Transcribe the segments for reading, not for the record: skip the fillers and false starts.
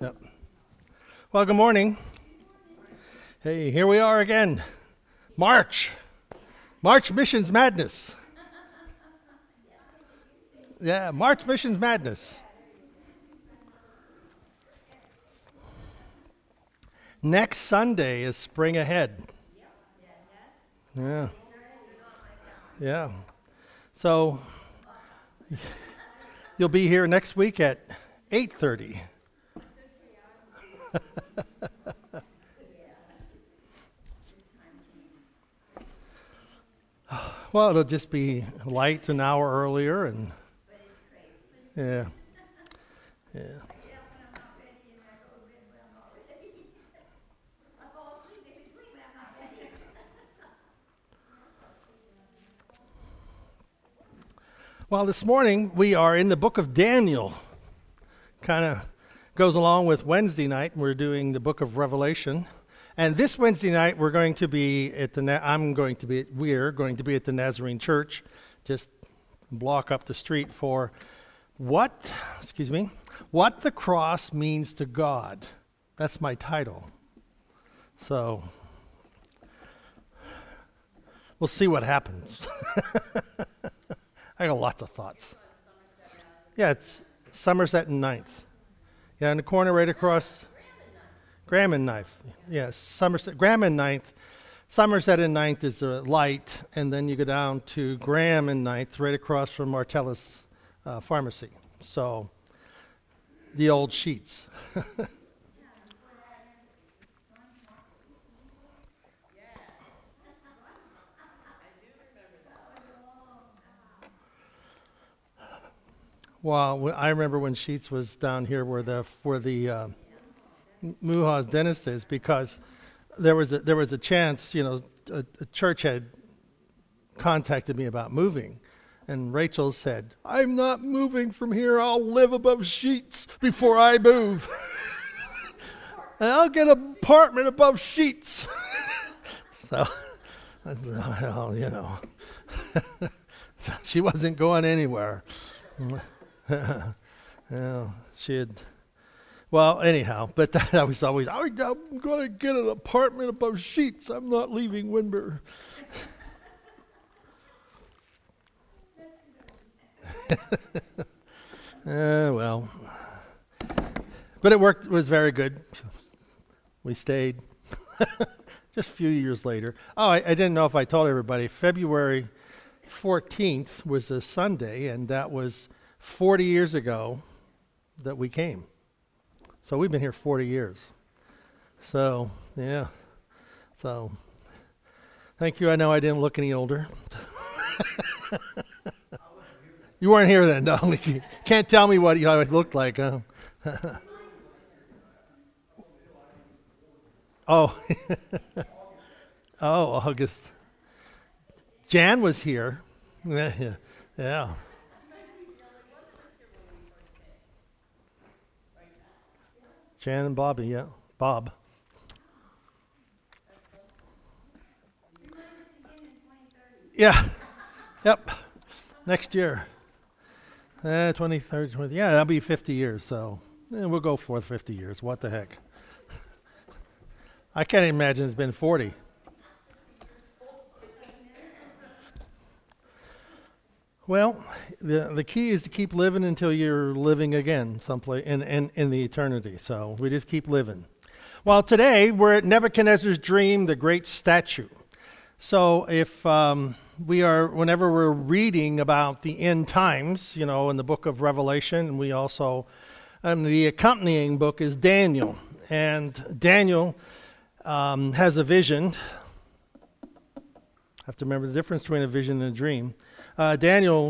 Yep. Well, good morning. Hey, here we are again. March Missions Madness. Yeah, March Missions Madness. Next Sunday is Spring Ahead. Yeah. Yeah. So you'll be here next week at 8:30. Well, it'll just be light an hour earlier, and yeah. Well, this morning we are in the book of Daniel. Kind of goes along with Wednesday night. We're doing the book of Revelation. And this Wednesday night we're going to be at the we're going to be at the Nazarene Church, just block up the street, for what the cross means to God. That's my title. So we'll see what happens. I got lots of thoughts. Yeah, it's Somerset and 9th. Yeah, in the corner right across. Graham and 9th. Yes, Somerset. Graham and 9th. Somerset and 9th is a light, and then you go down to Graham and 9th, right across from Martellus Pharmacy. So, the old Sheets. Well, I remember when Sheets was down here where the Muha's dentist is, because there was a chance, a church had contacted me about moving, and Rachel said, "I'm not moving from here. I'll live above Sheets before I move. And I'll get an apartment above Sheets." So, well, she wasn't going anywhere. She had. Well, anyhow, but that was always, I'm going to get an apartment above Sheets. I'm not leaving Windber. Well, but it worked. It was very good. We stayed. Just a few years later. Oh, I didn't know if I told everybody. February 14th was a Sunday, and that was 40 years ago that we came. So we've been here 40 years. So, yeah. So, thank you. I know I didn't look any older. You weren't here then, no. You can't tell me what I looked like, huh? Oh. Oh, August. Jan was here. Yeah. Jan and Bobby, yeah. Bob. Yeah. Yep. Next year. 2030, yeah, that'll be 50 years, so we'll go for 50 years. What the heck? I can't imagine it's been 40. Well, the key is to keep living until you're living again someplace in the eternity. So we just keep living. Well, today we're at Nebuchadnezzar's dream, the great statue. So if whenever we're reading about the end times, in the book of Revelation, and we also, the accompanying book is Daniel. And Daniel has a vision. I have to remember the difference between a vision and a dream. Daniel,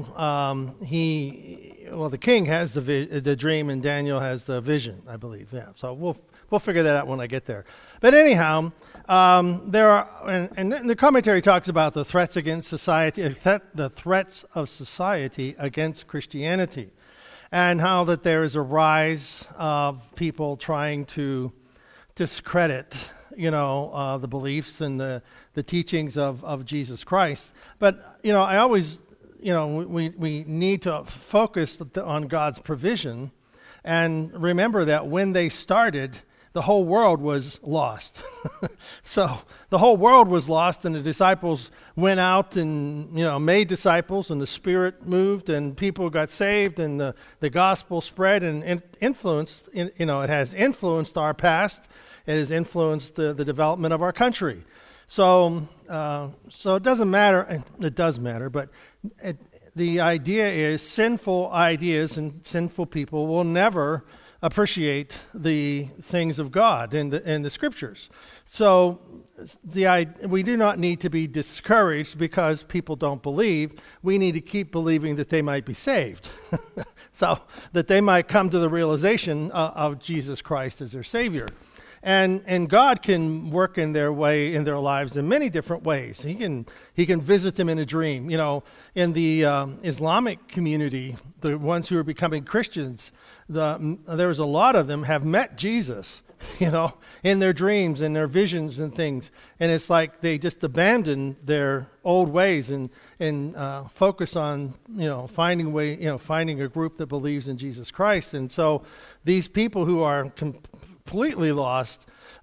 the king has the dream, and Daniel has the vision, I believe. Yeah, so we'll figure that out when I get there. But anyhow, there are, and the commentary talks about the threats against society, the threats of society against Christianity, and how that there is a rise of people trying to discredit, the beliefs and the teachings of Jesus Christ. But I always. We need to focus on God's provision And remember that when they started, the whole world was lost. So the whole world was lost, and the disciples went out and made disciples, and the Spirit moved, and people got saved, and the gospel spread and influenced. It has influenced our past. It has influenced the development of our country. So it doesn't matter. It does matter, but the idea is sinful ideas and sinful people will never appreciate the things of God and the Scriptures. So we do not need to be discouraged because people don't believe. We need to keep believing that they might be saved, so that they might come to the realization of Jesus Christ as their Savior. And God can work in their lives in many different ways. He can visit them in a dream. In the Islamic community, the ones who are becoming Christians, there was a lot of them have met Jesus, in their dreams and their visions and things. And it's like they just abandon their old ways and focus on finding a group that believes in Jesus Christ. And so these people who are completely lost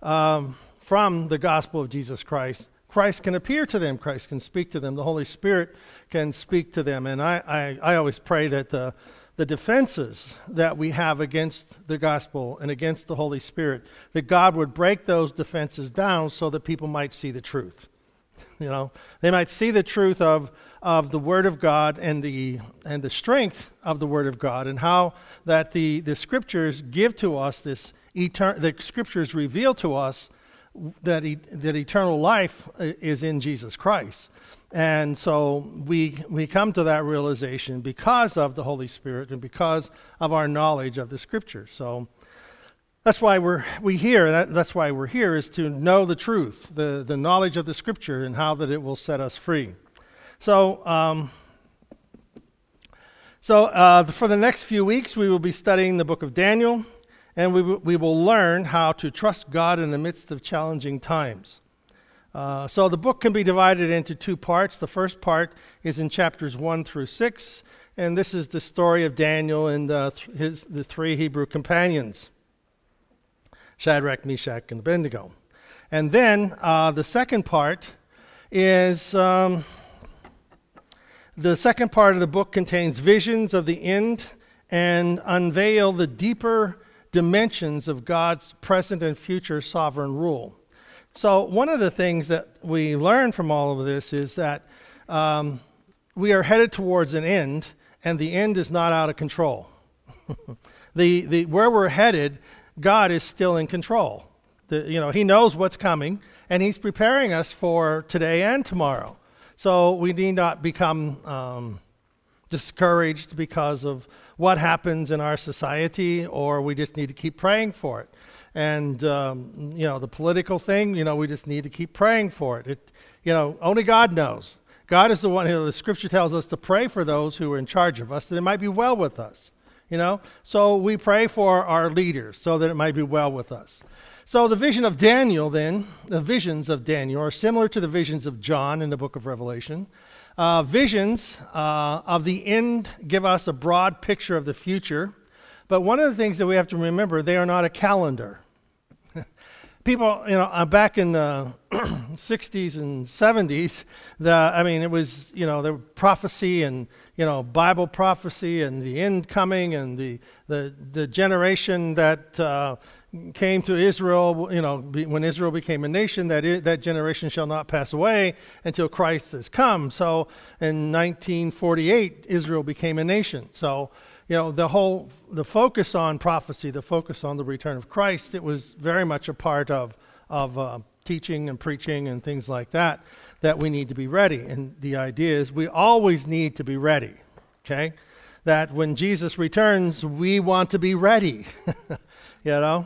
from the gospel of Jesus Christ, Christ can appear to them. Christ can speak to them. The Holy Spirit can speak to them. And I always pray that the defenses that we have against the gospel and against the Holy Spirit, that God would break those defenses down so that people might see the truth. They might see the truth of the Word of God and the strength of the Word of God, and how that the Scriptures give to us the Scriptures reveal to us that eternal life is in Jesus Christ. And so we come to that realization because of the Holy Spirit and because of our knowledge of the Scripture. So that's why we're here is to know the truth, the knowledge of the Scripture, and how that it will set us free. So for the next few weeks, we will be studying the book of Daniel, and we will learn how to trust God in the midst of challenging times. So the book can be divided into two parts. The first part is in chapters 1 through 6, and this is the story of Daniel and the three Hebrew companions, Shadrach, Meshach, and Abednego. And then the second part is the second part of the book contains visions of the end and unveil the deeper dimensions of God's present and future sovereign rule. So one of the things that we learn from all of this is that we are headed towards an end, and the end is not out of control. Where we're headed, God is still in control. He knows what's coming, and He's preparing us for today and tomorrow. So we need not become discouraged because of what happens in our society, or we just need to keep praying for it. And, the political thing, we just need to keep praying for it. Only God knows. God is the one who the Scripture tells us to pray for those who are in charge of us, that it might be well with us. So we pray for our leaders so that it might be well with us. So the vision of Daniel then, the visions of Daniel are similar to the visions of John in the book of Revelation. Visions of the end give us a broad picture of the future. But one of the things that we have to remember, they are not a calendar. People, back in the 60s and 70s, it was, the prophecy and, Bible prophecy and the end coming and the generation that came to Israel, when Israel became a nation, that generation shall not pass away until Christ has come. So in 1948, Israel became a nation. So, the focus on prophecy, the focus on the return of Christ, it was very much a part of teaching and preaching and things like that we need to be ready. And the idea is we always need to be ready, okay? That when Jesus returns, we want to be ready, The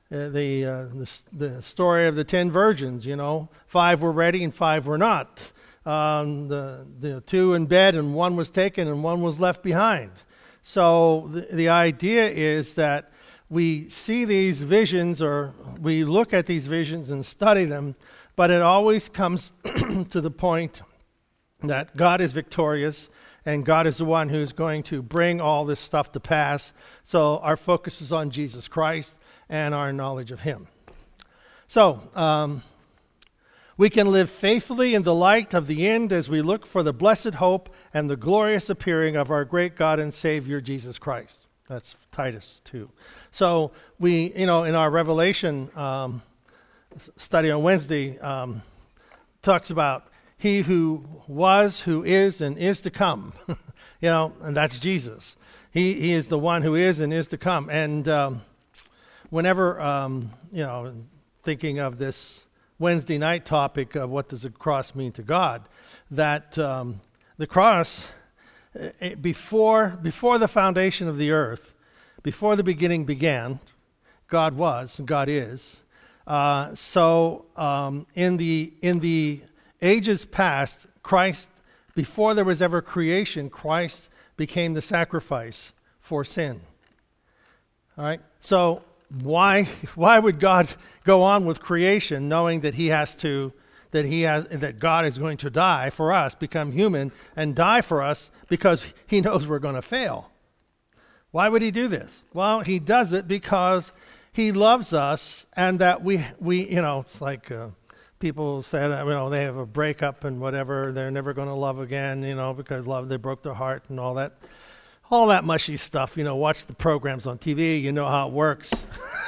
story of the 10 virgins, 5 were ready and 5 were not. The 2 in bed and 1 was taken and 1 was left behind. So the idea is that we see these visions, or we look at these visions and study them, but it always comes to the point that God is victorious and God is the one who's going to bring all this stuff to pass. So our focus is on Jesus Christ and our knowledge of him. So we can live faithfully in the light of the end as we look for the blessed hope and the glorious appearing of our great God and Savior, Jesus Christ. That's Titus 2. So we, in our Revelation study on Wednesday, talks about he who was, who is, and is to come. And that's Jesus. He is the one who is and is to come. And whenever, thinking of this Wednesday night topic of what does the cross mean to God, that the cross, before the foundation of the earth, before the beginning began, God was and God is. So in the ages past, Christ, before there was ever creation, Christ became the sacrifice for sin. All right. So why would God go on with creation, knowing that that God is going to die for us, become human and die for us because he knows we're going to fail? Why would he do this? Well, he does it because he loves us, and that we it's like people said, they have a breakup and whatever, they're never going to love again, because they broke their heart and all that mushy stuff. Watch the programs on TV, you know how it works.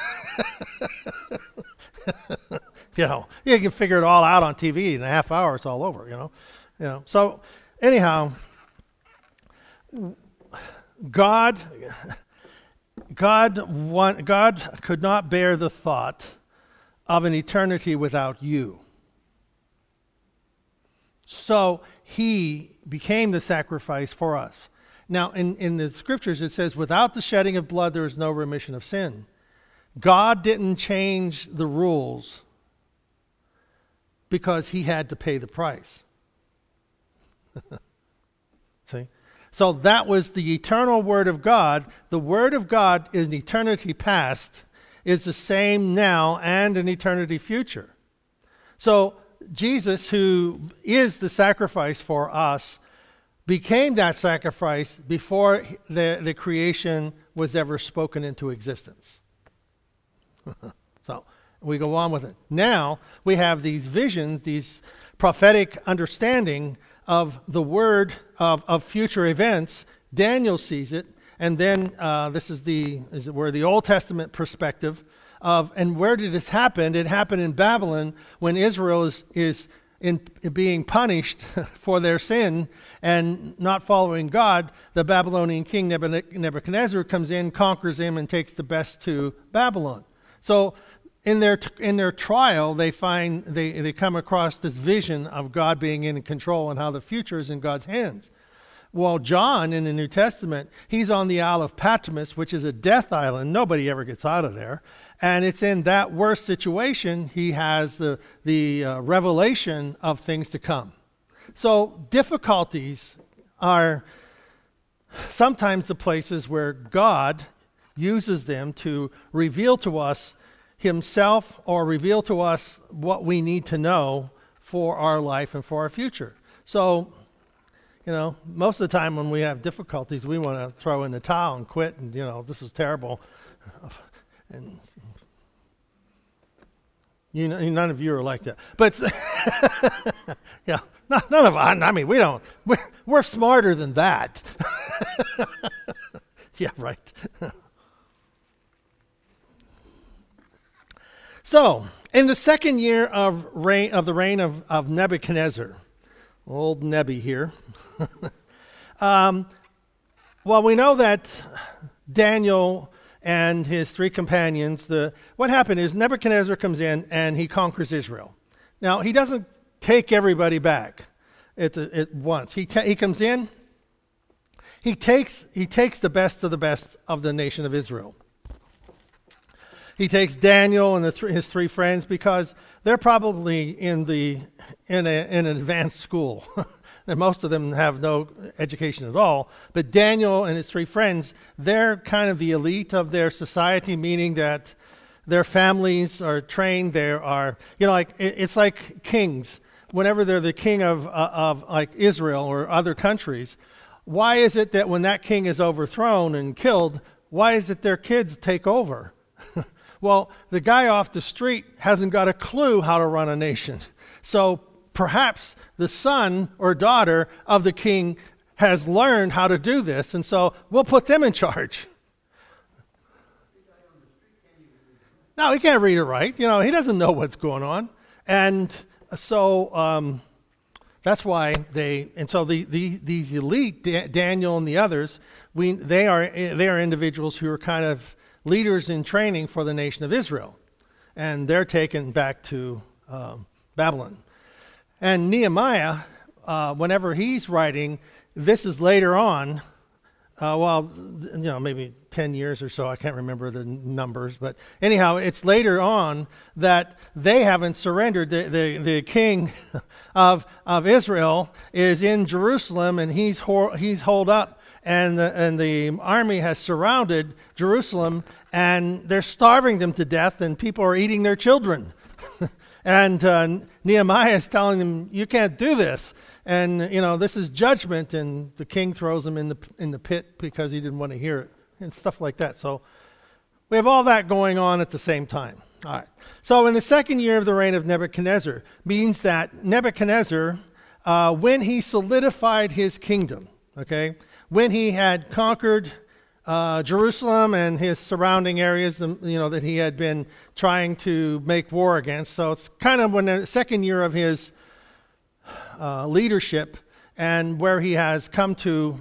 You can figure it all out on TV in a half hour, it's all over, So anyhow, God could not bear the thought of an eternity without you. So he became the sacrifice for us. Now, in the scriptures, it says, without the shedding of blood, there is no remission of sin. God didn't change the rules because he had to pay the price. See? So that was the eternal Word of God. The Word of God in eternity past is the same now and in eternity future. So Jesus, who is the sacrifice for us, became that sacrifice before the creation was ever spoken into existence. So we go on with it. Now we have these visions, these prophetic understanding of the word of future events. Daniel sees it, and then this is where the Old Testament perspective of, and where did this happen? It happened in Babylon when Israel is being punished for their sin and not following God. The Babylonian king Nebuchadnezzar comes in, conquers him, and takes the best to Babylon. So in their trial, they come across this vision of God being in control and how the future is in God's hands. Well, John in the New Testament, he's on the Isle of Patmos, which is a death island. Nobody ever gets out of there. And it's in that worst situation he has the revelation of things to come. So difficulties are sometimes the places where God uses them to reveal to us himself or reveal to us what we need to know for our life and for our future. So, most of the time when we have difficulties, we want to throw in the towel and quit and, this is terrible. And none of you are like that. But, yeah, none of us, we're smarter than that. Yeah, right. So, in the second year of the reign of Nebuchadnezzar, old Nebi here, well, we know that Daniel and his three companions, what happened is Nebuchadnezzar comes in and he conquers Israel. Now, he doesn't take everybody back at once. He comes in, he takes the best of the nation of Israel. He takes Daniel and his three friends because they're probably in an advanced school. And most of them have no education at all. But Daniel and his three friends, they're kind of the elite of their society, meaning that their families are trained. It's like kings. Whenever they're the king of like Israel or other countries, why is it that when that king is overthrown and killed, why is it their kids take over? Well, the guy off the street hasn't got a clue how to run a nation. So perhaps the son or daughter of the king has learned how to do this, and so we'll put them in charge. No, he can't read or write. You know, he doesn't know what's going on. And so that's why these elite, Daniel and the others, they are individuals who are kind of leaders in training for the nation of Israel. And they're taken back to Babylon. And Nehemiah, whenever he's writing, this is later on, maybe 10 years or so, I can't remember the numbers, but anyhow, it's later on that they haven't surrendered. The king of Israel is in Jerusalem, and he's holed up, and the army has surrounded Jerusalem, and they're starving them to death, and people are eating their children. And Nehemiah is telling them, you can't do this. And, this is judgment, and the king throws him in the pit because he didn't want to hear it, and stuff like that. So we have all that going on at the same time. All right. So in the second year of the reign of Nebuchadnezzar means that Nebuchadnezzar, when he solidified his kingdom, okay, when he had conquered Jerusalem and his surrounding areas, that he had been trying to make war against. So it's kind of when the second year of his leadership, and where he has come to,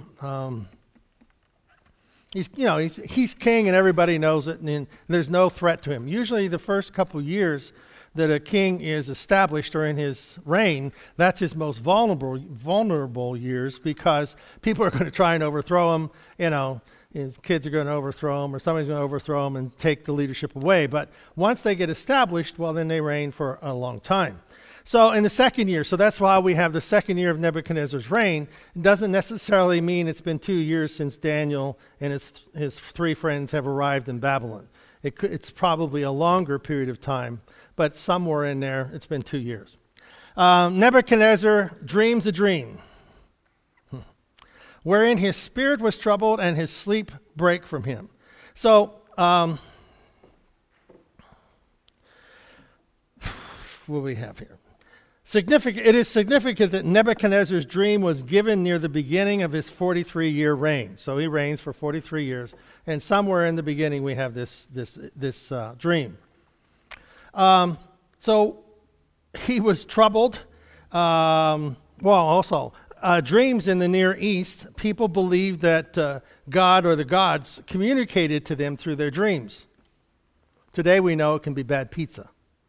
he's king and everybody knows it, and there's no threat to him. Usually the first couple years that a king is established or in his reign, that's his most vulnerable years, because people are going to try and overthrow him. His kids are going to overthrow him, or somebody's going to overthrow him and take the leadership away. But once they get established, well, then they reign for a long time. So in the second year, so that's why we have the second year of Nebuchadnezzar's reign. It doesn't necessarily mean it's been 2 years since Daniel and his three friends have arrived in Babylon. It's probably a longer period of time, but somewhere in there, it's been 2 years. Nebuchadnezzar dreams a dream, wherein his spirit was troubled and his sleep brake from him. So, what do we have here? It is significant that Nebuchadnezzar's dream was given near the beginning of his 43-year reign. So he reigns for 43 years, and somewhere in the beginning we have this dream. So he was troubled. Dreams in the Near East, people believed that God or the gods communicated to them through their dreams. Today we know it can be bad pizza.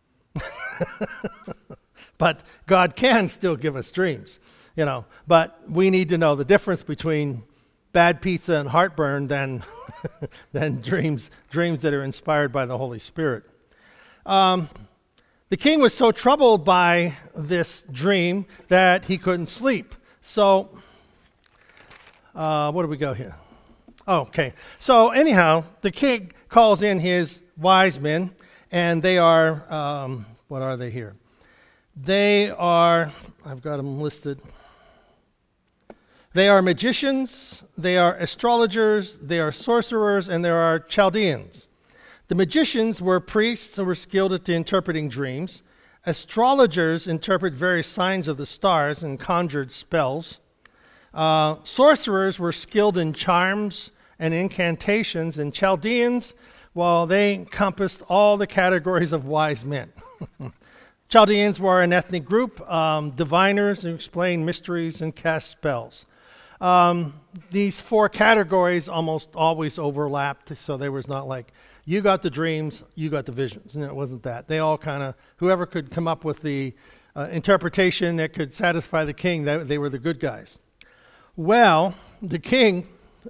But God can still give us dreams, But we need to know the difference between bad pizza and heartburn than dreams that are inspired by the Holy Spirit. The king was so troubled by this dream that he couldn't sleep. So, what do we go here? Oh, okay. So anyhow, the king calls in his wise men, and they are, what are they here? They are, I've got them listed. They are magicians, they are astrologers, they are sorcerers, and there are Chaldeans. The magicians were priests who were skilled at interpreting dreams. Astrologers interpret various signs of the stars and conjured spells. Sorcerers were skilled in charms and incantations, and Chaldeans, well, they encompassed all the categories of wise men. Chaldeans were an ethnic group, diviners who explain mysteries and cast spells. These four categories almost always overlapped, so there was not like, you got the dreams, you got the visions. And it wasn't that. They all kind of, whoever could come up with the interpretation that could satisfy the king, they were the good guys. Well, the king,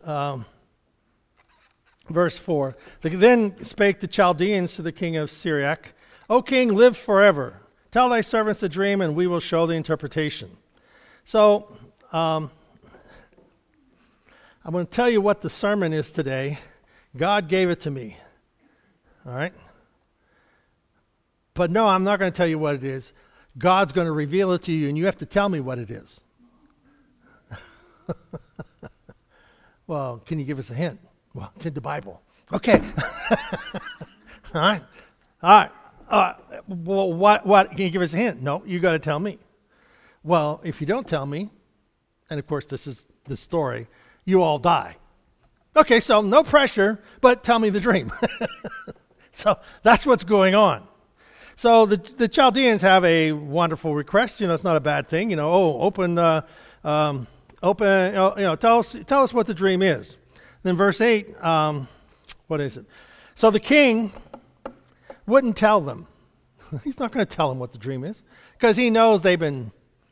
verse 4, then spake the Chaldeans to the king of Syriac, O king, live forever. Tell thy servants the dream, and we will show the interpretation. So, I'm going to tell you what the sermon is today. God gave it to me. All right? But no, I'm not going to tell you what it is. God's going to reveal it to you, and you have to tell me what it is. Well, can you give us a hint? Well, it's in the Bible. Okay. All right. Well, what? Can you give us a hint? No, you got to tell me. Well, if you don't tell me, and of course this is the story, you all die. Okay, so no pressure, but tell me the dream. So that's what's going on. So the Chaldeans have a wonderful request. It's not a bad thing. Open, tell us what the dream is. Then verse 8, what is it? So the king wouldn't tell them. He's not going to tell them what the dream is because he knows they've been,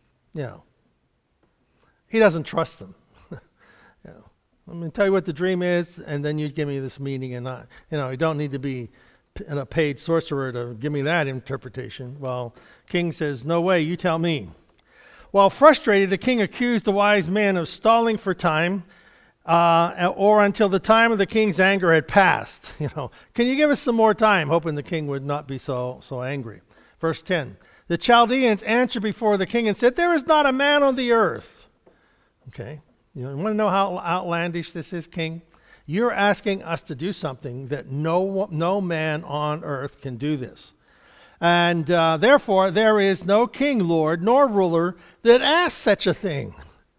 he doesn't trust them. I'm going to tell you what the dream is, and then you give me this meaning, and you don't need to be a paid sorcerer to give me that interpretation. Well, king says, no way, you tell me. While frustrated, the king accused the wise men of stalling for time, or until the time of the king's anger had passed. Can you give us some more time? Hoping the king would not be so angry. Verse 10, the Chaldeans answered before the king and said, there is not a man on the earth. Okay, you want to know how outlandish this is, king? You're asking us to do something that no man on earth can do this. And therefore, there is no king, lord, nor ruler that asks such a thing.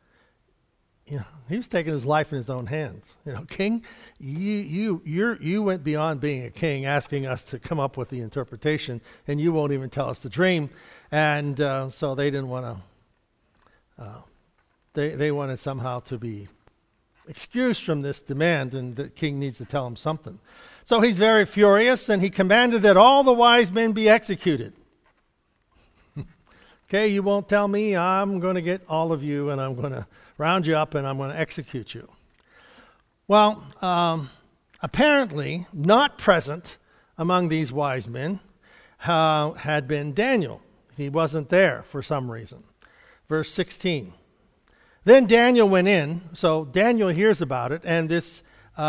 He was taking his life in his own hands. King, you went beyond being a king, asking us to come up with the interpretation, and you won't even tell us the dream. And so they didn't want to. They wanted somehow to be excused from this demand, and the king needs to tell him something. So he's very furious, and he commanded that all the wise men be executed. Okay, you won't tell me, I'm going to get all of you, and I'm going to round you up, and I'm going to execute you. Well, apparently not present among these wise men had been Daniel. He wasn't there for some reason. Verse 16. Then Daniel went in, so Daniel hears about it, and this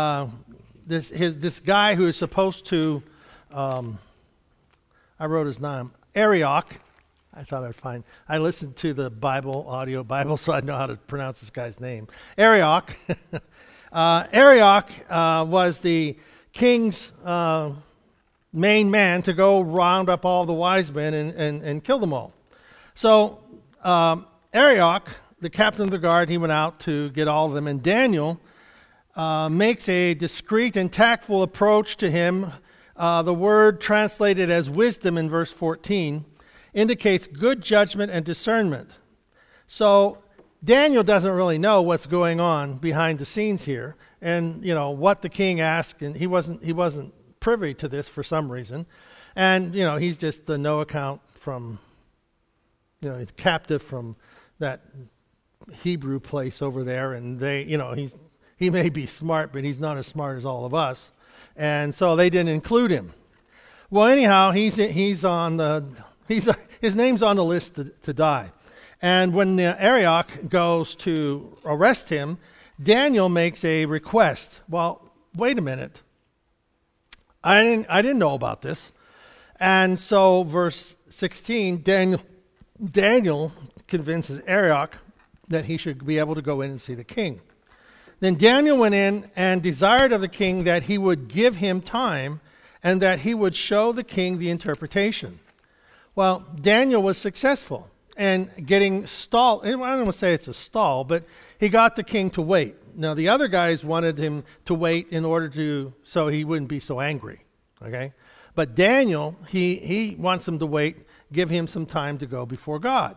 guy who is supposed to, I wrote his name, Arioch. I listened to the audio Bible, so I know how to pronounce this guy's name. Arioch. Arioch was the king's main man to go round up all the wise men and kill them all. So Arioch, the captain of the guard, he went out to get all of them, and Daniel makes a discreet and tactful approach to him. The word translated as wisdom in verse 14 indicates good judgment and discernment. So Daniel doesn't really know what's going on behind the scenes here, and what the king asked, and he wasn't privy to this for some reason, and he's just the no account from he's captive from that Hebrew place over there, and he may be smart, but he's not as smart as all of us, and so they didn't include him. Well, anyhow, his name's on the list to die. And when Arioch goes to arrest him, Daniel makes a request. Well, wait a minute. I didn't know about this. And so verse 16, Daniel convinces Arioch that he should be able to go in and see the king. Then Daniel went in and desired of the king that he would give him time and that he would show the king the interpretation. Well, Daniel was successful in getting stalled. I don't want to say it's a stall, but he got the king to wait. Now, the other guys wanted him to wait in order so he wouldn't be so angry, okay? But Daniel, he wants him to wait, give him some time to go before God.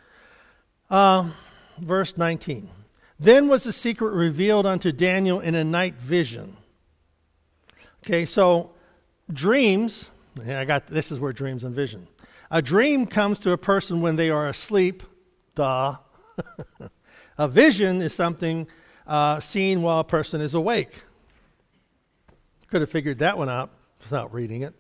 Verse 19. Then was the secret revealed unto Daniel in a night vision. Okay, so dreams, this is where dreams and vision. A dream comes to a person when they are asleep. Duh. A vision is something seen while a person is awake. Could have figured that one out without reading it.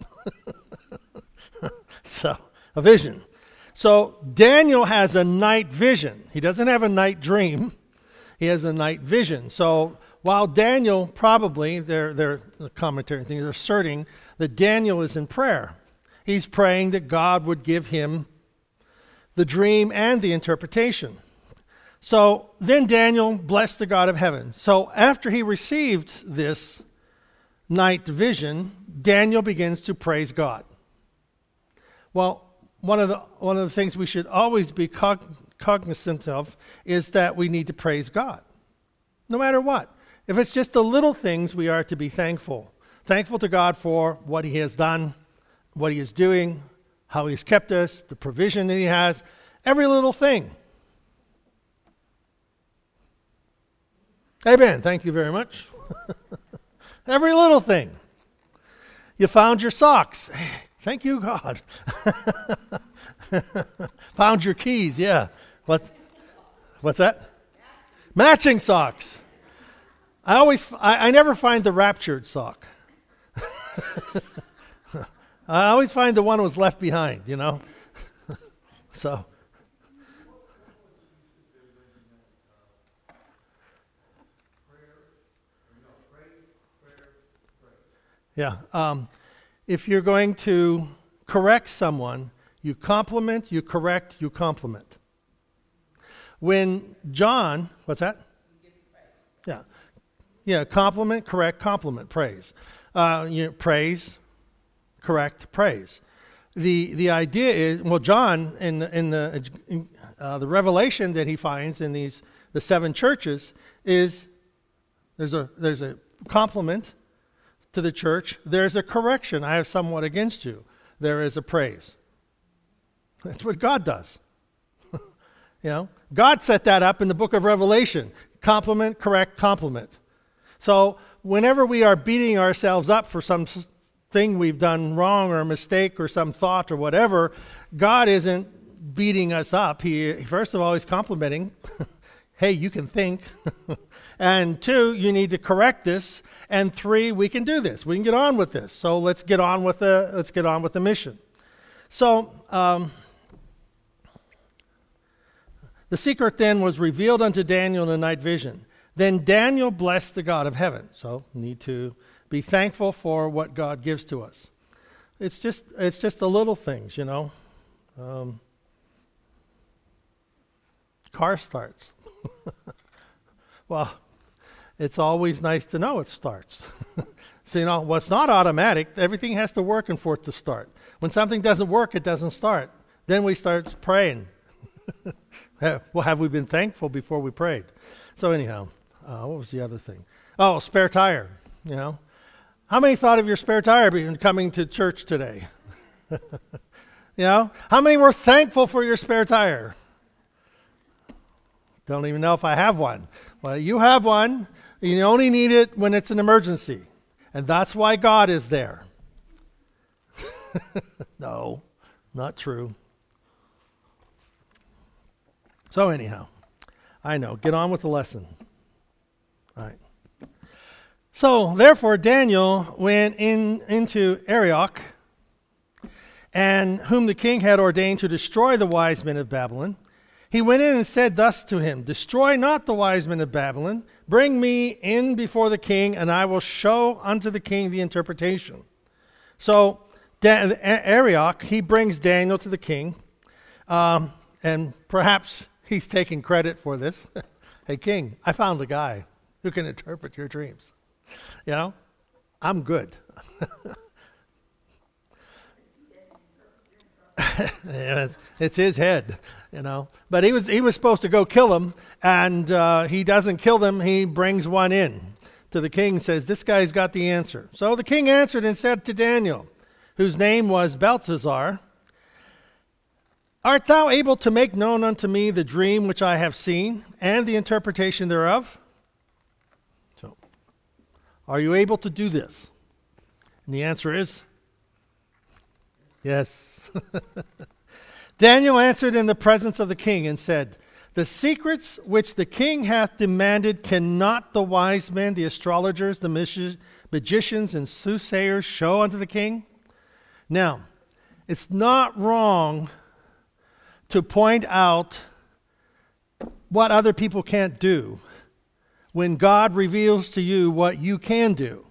So, a vision. So, Daniel has a night vision. He doesn't have a night dream. He has a night vision. So, while Daniel probably, the commentary thing is asserting that Daniel is in prayer. He's praying that God would give him the dream and the interpretation. So then Daniel blessed the God of heaven. So after he received this night vision, Daniel begins to praise God. Well, one of the things we should always be cognizant of is that we need to praise God, no matter what. If it's just the little things, we are to be thankful. Thankful to God for what he has done, what he is doing, how he's kept us, the provision that he has, every little thing. Amen. Thank you very much. Every little thing. You found your socks. Thank you, God. Found your keys, yeah. What's that? Matching socks. I never find the raptured sock. I always find the one that was left behind, you know. So. Yeah. If you're going to correct someone, you compliment, you correct, you compliment. When John, what's that? Yeah. Yeah, compliment, correct, compliment, praise. Praise, correct, praise. The idea is, well, John in the revelation that he finds in the 7 churches is there's a compliment to the church. There's a correction. I have somewhat against you. There is a praise. That's what God does. God set that up in the book of Revelation. Compliment, correct, compliment. So whenever we are beating ourselves up for some thing we've done wrong or a mistake or some thought or whatever, God isn't beating us up. He first of all, he's complimenting. Hey, you can think. And 2, you need to correct this. And 3, we can do this. We can get on with this. So let's get on with the mission. So the secret then was revealed unto Daniel in a night vision. Then Daniel blessed the God of heaven. So we need to be thankful for what God gives to us. It's just the little things, Car starts. Well, it's always nice to know it starts. So, well, it's not automatic. Everything has to work for it to start. When something doesn't work, it doesn't start. Then we start praying. Well, have we been thankful before we prayed? So anyhow, what was the other thing? Oh, spare tire, How many thought of your spare tire coming to church today? How many were thankful for your spare tire? Don't even know if I have one. Well, you have one. You only need it when it's an emergency. And that's why God is there. No, not true. So anyhow, I know. Get on with the lesson. All right. So therefore Daniel went into Arioch, and whom the king had ordained to destroy the wise men of Babylon. He went in and said thus to him, Destroy not the wise men of Babylon. Bring me in before the king, and I will show unto the king the interpretation. So Arioch, he brings Daniel to the king, and perhaps he's taking credit for this. Hey, king, I found a guy who can interpret your dreams. I'm good. It's his head, But he was supposed to go kill him, and he doesn't kill them. He brings one in to the king and says, this guy's got the answer. So the king answered and said to Daniel, whose name was Belteshazzar, Art thou able to make known unto me the dream which I have seen, and the interpretation thereof? So, are you able to do this? And the answer is, yes. Daniel answered in the presence of the king and said, The secrets which the king hath demanded cannot the wise men, the astrologers, the magicians, and soothsayers show unto the king? Now, it's not wrong to point out what other people can't do when God reveals to you what you can do.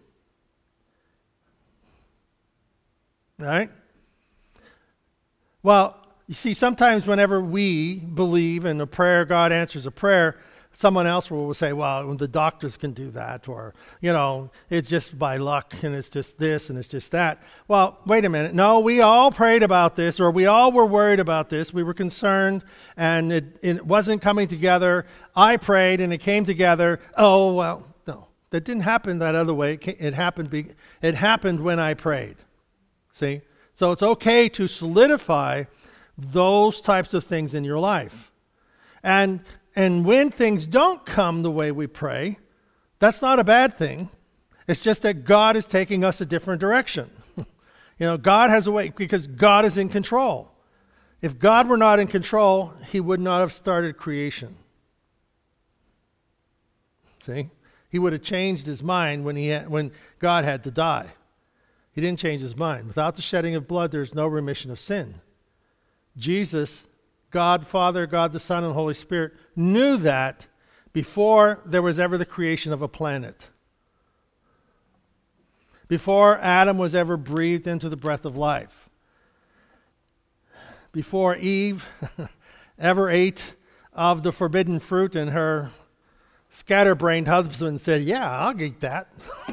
All right? Well, You see, sometimes whenever we believe in a prayer, God answers a prayer, someone else will say, well, the doctors can do that, or, it's just by luck, and it's just this, and it's just that. Well, wait a minute. No, we all prayed about this, or we all were worried about this. We were concerned, and it wasn't coming together. I prayed, and it came together. Oh, well, no. That didn't happen that other way. It happened when I prayed. See? So it's okay to solidify those types of things in your life. And when things don't come the way we pray, that's not a bad thing. It's just that God is taking us a different direction. God has a way, because God is in control. If God were not in control, he would not have started creation. See? He would have changed his mind when God had to die. He didn't change his mind. Without the shedding of blood, there's no remission of sin. Jesus, God Father, God the Son, and Holy Spirit knew that before there was ever the creation of a planet. Before Adam was ever breathed into the breath of life. Before Eve ever ate of the forbidden fruit, and her scatterbrained husband said, yeah, I'll eat that.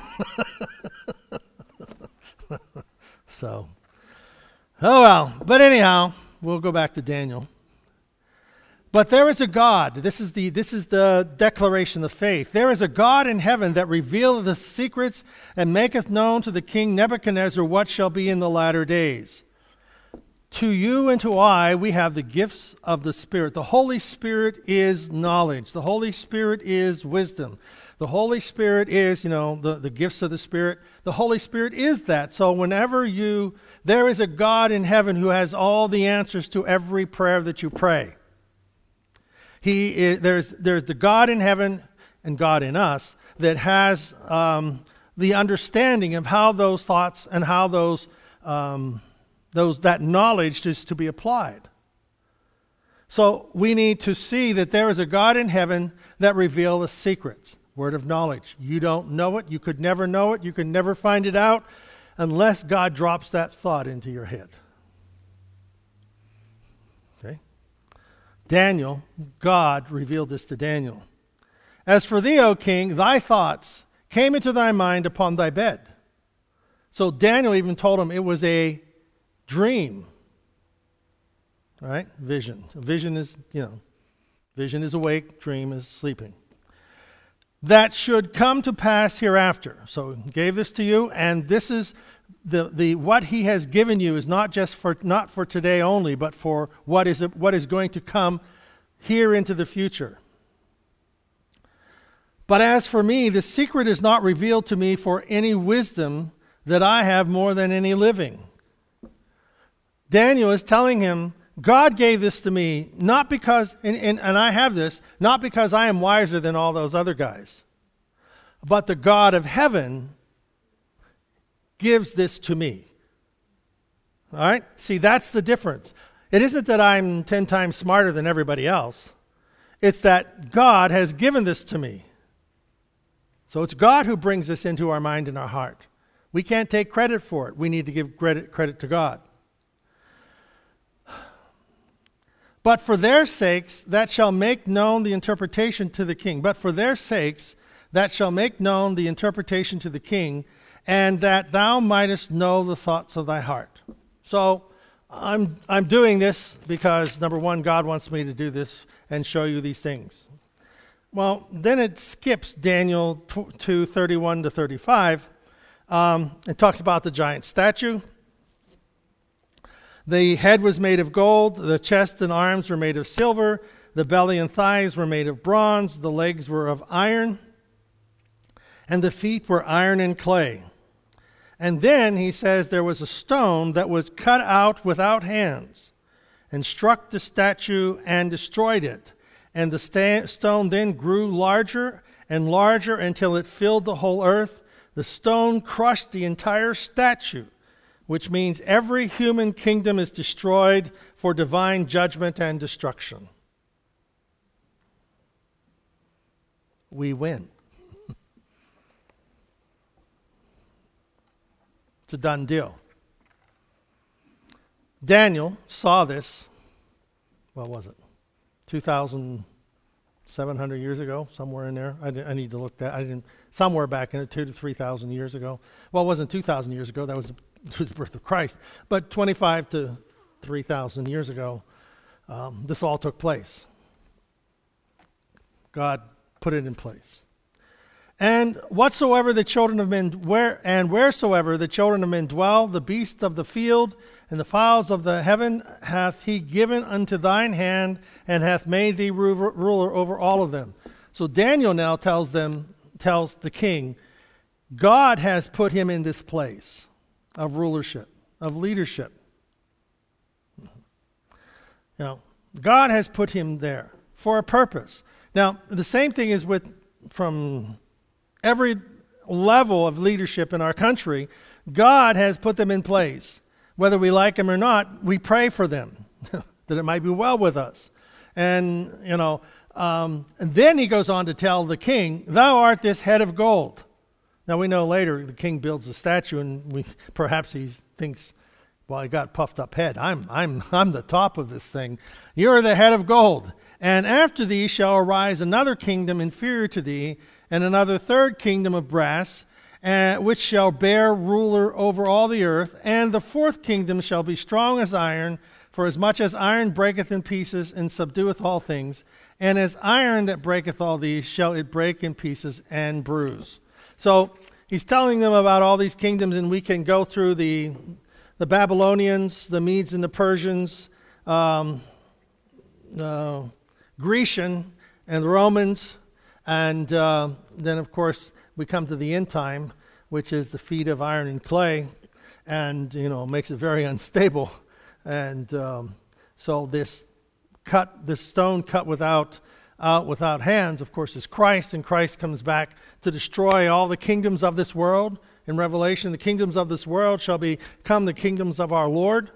So, oh well. But anyhow, we'll go back to Daniel. But there is a God. This is the declaration of faith. There is a God in heaven that revealeth the secrets and maketh known to the king Nebuchadnezzar what shall be in the latter days. To you and to I, we have the gifts of the Spirit. The Holy Spirit is knowledge. The Holy Spirit is wisdom. The Holy Spirit is, the gifts of the Spirit. The Holy Spirit is that. So whenever there is a God in heaven who has all the answers to every prayer that you pray. There's the God in heaven and God in us that has the understanding of how those thoughts and how that knowledge is to be applied. So we need to see that there is a God in heaven that reveals the secrets. Word of knowledge. You don't know it. You could never know it. You could never find it out unless God drops that thought into your head. Okay? Daniel, God revealed this to Daniel. As for thee, O king, thy thoughts came into thy mind upon thy bed. So Daniel even told him it was a dream. All right? Vision. Vision is, vision is awake, dream is sleeping. That should come to pass hereafter. So he gave this to you, and this is the what he has given you is not for today only, but for what is going to come here into the future. But as for me, the secret is not revealed to me for any wisdom that I have more than any living. Daniel is telling him, God gave this to me, not because, and I have this, not because I am wiser than all those other guys, but the God of heaven gives this to me. All right? See, that's the difference. It isn't that I'm 10 times smarter than everybody else. It's that God has given this to me. So it's God who brings this into our mind and our heart. We can't take credit for it. We need to give credit to God. But for their sakes, that shall make known the interpretation to the king. But for their sakes, that shall make known the interpretation to the king, and that thou mightest know the thoughts of thy heart. So I'm doing this because, number one, God wants me to do this and show you these things. Well, then it skips Daniel 2:31 to 35. It talks about the giant statue. The head was made of gold, the chest and arms were made of silver, the belly and thighs were made of bronze, the legs were of iron, and the feet were iron and clay. And then he says there was a stone that was cut out without hands and struck the statue and destroyed it. And the stone then grew larger and larger until it filled the whole earth. The stone crushed the entire statue, which means every human kingdom is destroyed for divine judgment and destruction. We win. It's a done deal. Daniel saw this what was it, 2,700 years ago, somewhere in there. I need to look that. Somewhere back in it, 2,000 to 3,000 years ago. Well, it wasn't 2,000 years ago. That was the birth of Christ. But 25 to 3,000 years ago, this all took place. God put it in place. And whatsoever the children of men wheresoever the children of men dwell, the beasts of the field and the fowls of the heaven hath he given unto thine hand, and hath made thee ruler over all of them. So Daniel now tells the king, God has put him in this place of rulership, of leadership. God has put him there for a purpose. Now, the same thing is from every level of leadership in our country. God has put them in place. Whether we like them or not, we pray for them, that it might be well with us. And, and then he goes on to tell the king, thou art this head of gold. Now, we know later the king builds a statue, and perhaps he thinks, well, I got puffed up head. I'm the top of this thing. You're the head of gold. And after thee shall arise another kingdom inferior to thee, and another third kingdom of brass, which shall bear ruler over all the earth. And the fourth kingdom shall be strong as iron, for as much as iron breaketh in pieces and subdueth all things, and as iron that breaketh all these shall it break in pieces and bruise. So he's telling them about all these kingdoms, and we can go through the Babylonians, the Medes and the Persians, Grecian and the Romans, and then of course we come to the end time, which is the feet of iron and clay, and makes it very unstable. And so this stone cut without hands, of course, is Christ, and Christ comes back to destroy all the kingdoms of this world. In Revelation, the kingdoms of this world shall become the kingdoms of our Lord.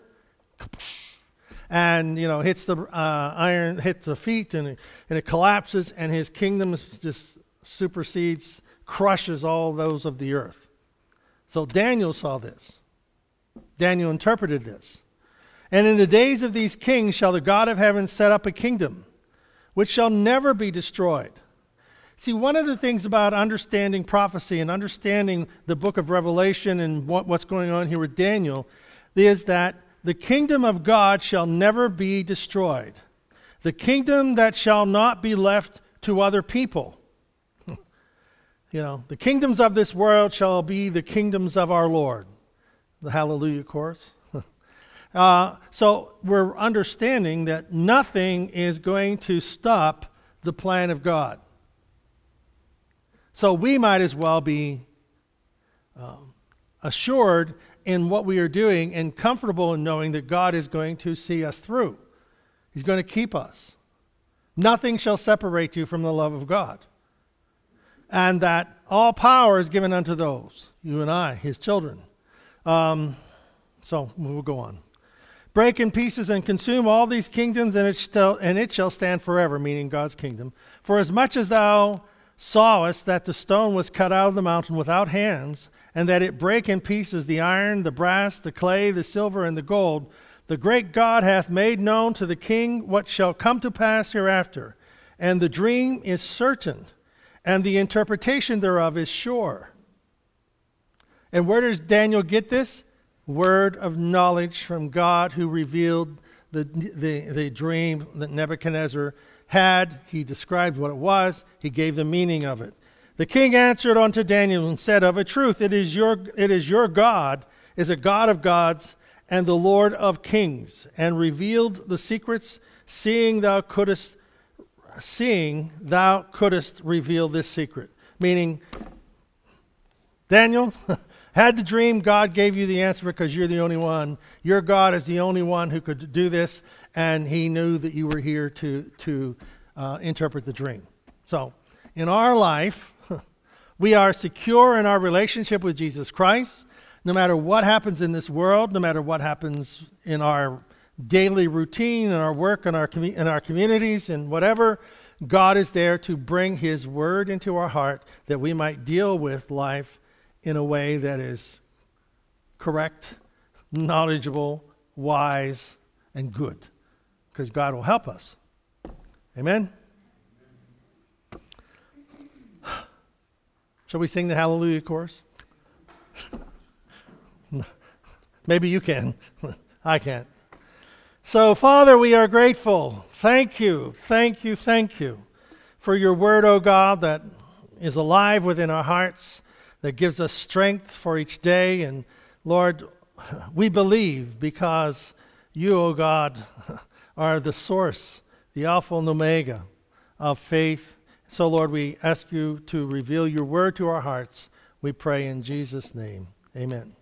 And, hits the iron, hits the feet, and it collapses, and his kingdom just supersedes, crushes all those of the earth. So Daniel saw this. Daniel interpreted this. And in the days of these kings shall the God of heaven set up a kingdom, which shall never be destroyed. See, one of the things about understanding prophecy and understanding the book of Revelation and what's going on here with Daniel is that the kingdom of God shall never be destroyed. The kingdom that shall not be left to other people. The kingdoms of this world shall be the kingdoms of our Lord. The Hallelujah chorus. So we're understanding that nothing is going to stop the plan of God. So we might as well be assured in what we are doing and comfortable in knowing that God is going to see us through. He's going to keep us. Nothing shall separate you from the love of God. And that all power is given unto those, you and I, his children. So we'll go on. Break in pieces and consume all these kingdoms, and it shall stand forever, meaning God's kingdom. For as much as thou sawest that the stone was cut out of the mountain without hands, and that it brake in pieces the iron, the brass, the clay, the silver, and the gold, the great God hath made known to the king what shall come to pass hereafter. And the dream is certain, and the interpretation thereof is sure. And where does Daniel get this? Word of knowledge from God, who revealed the dream that Nebuchadnezzar had. He described what it was. He gave the meaning of it. The king answered unto Daniel and said, of a truth, it is your God, is a God of gods, and the Lord of kings, and revealed the secrets, seeing thou couldest reveal this secret. Meaning, Daniel had the dream, God gave you the answer because you're the only one. Your God is the only one who could do this, and he knew that you were here to interpret the dream. So, in our life, we are secure in our relationship with Jesus Christ. No matter what happens in this world, no matter what happens in our daily routine, in our work, in our communities, and whatever, God is there to bring his word into our heart that we might deal with life in a way that is correct, knowledgeable, wise, and good. because God will help us. Amen? Shall we sing the Hallelujah chorus? Maybe you can. I can't. So, Father, we are grateful. Thank you, thank you, thank you for your word, O God, that is alive within our hearts, that gives us strength for each day. And, Lord, we believe because you, O God, are the source, the Alpha and Omega of faith. So, Lord, we ask you to reveal your word to our hearts. We pray in Jesus' name. Amen.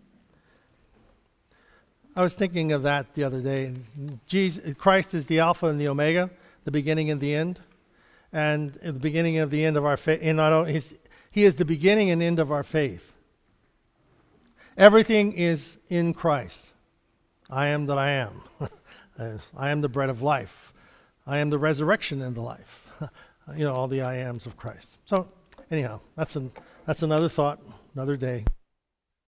I was thinking of that the other day. Christ is the Alpha and the Omega, the beginning and the end. And at the beginning of the end of our faith, he is the beginning and end of our faith. Everything is in Christ. I am that I am. I am the bread of life. I am the resurrection and the life. All the I ams of Christ. So anyhow, that's another thought, another day.